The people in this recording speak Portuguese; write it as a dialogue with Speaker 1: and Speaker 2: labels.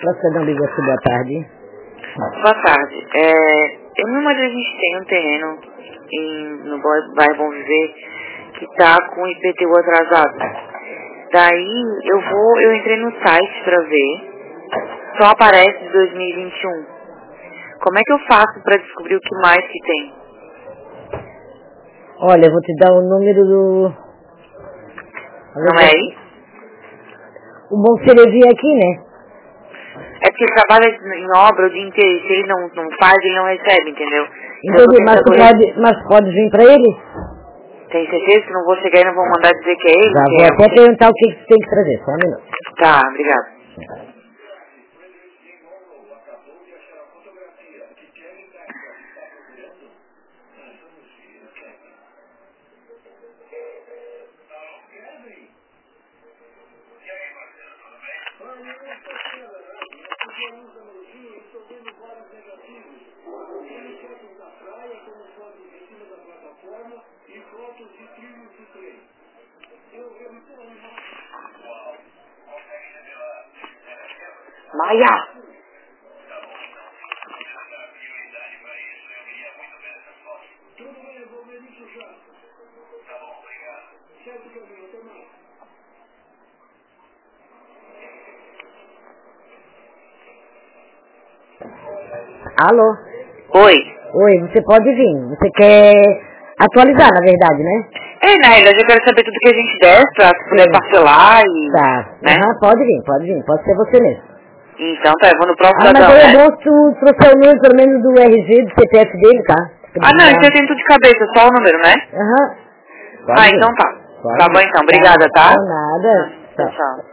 Speaker 1: Cidadão de você, boa tarde.
Speaker 2: Boa tarde. Eu me mandei, a gente tem um terreno no bairro Bom Viver que está com o IPTU atrasado. Daí eu entrei no site para ver, só aparece de 2021. Como é que eu faço para descobrir o que mais que tem?
Speaker 1: Olha, eu vou te dar o número do...
Speaker 2: Não é aí?
Speaker 1: O bom seria vir aqui, né?
Speaker 2: É porque ele trabalha em obra o dia inteiro. Se ele não faz, ele não recebe, entendeu?
Speaker 1: Entendi, mas pode vir pra ele?
Speaker 2: Tem certeza que não vou chegar e não vou mandar dizer que é ele?
Speaker 1: Já vou até perguntar o que você tem que trazer, só um minuto.
Speaker 2: Tá, obrigado. Maia!
Speaker 1: Alô?
Speaker 2: Oi.
Speaker 1: Oi, você pode vir. Você quer atualizar, na verdade, né?
Speaker 2: Na realidade eu quero saber tudo que a gente der pra se puder parcelar e...
Speaker 1: Tá.
Speaker 2: Né?
Speaker 1: Pode vir. Pode ser você mesmo.
Speaker 2: Então tá, eu vou no próximo
Speaker 1: mas
Speaker 2: cidadão,
Speaker 1: é
Speaker 2: né?
Speaker 1: bom se tu trouxer o número, pelo menos, do RG, do CPF dele, tá?
Speaker 2: Não, isso eu tenho tudo de cabeça, só o número, né?
Speaker 1: Pode vir.
Speaker 2: Então tá.
Speaker 1: Pode
Speaker 2: Tá bom
Speaker 1: vir.
Speaker 2: então, obrigada, tá?
Speaker 1: Não, nada.
Speaker 2: Tchau.